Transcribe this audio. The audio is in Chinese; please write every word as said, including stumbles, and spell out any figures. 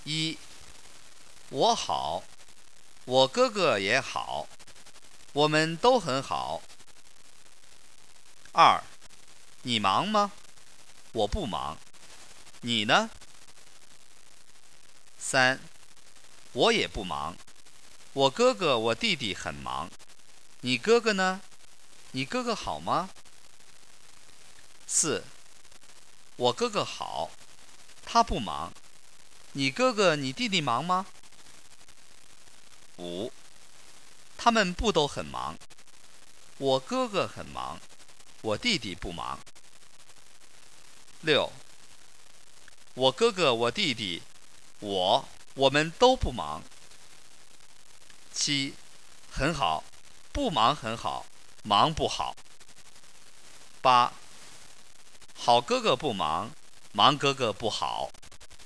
一，我好，我哥哥也好，我们都很好。二，你忙吗？我不忙，你呢？三，我也不忙，我哥哥我弟弟很忙，你哥哥呢？你哥哥好吗？四，我哥哥好，他不忙，你哥哥你弟弟忙吗？五，他们不都很忙，我哥哥很忙，我弟弟不忙。六，我哥哥我弟弟我我们都不忙。七，很好，不忙很好，忙不好。八，好哥哥不忙，忙哥哥不好。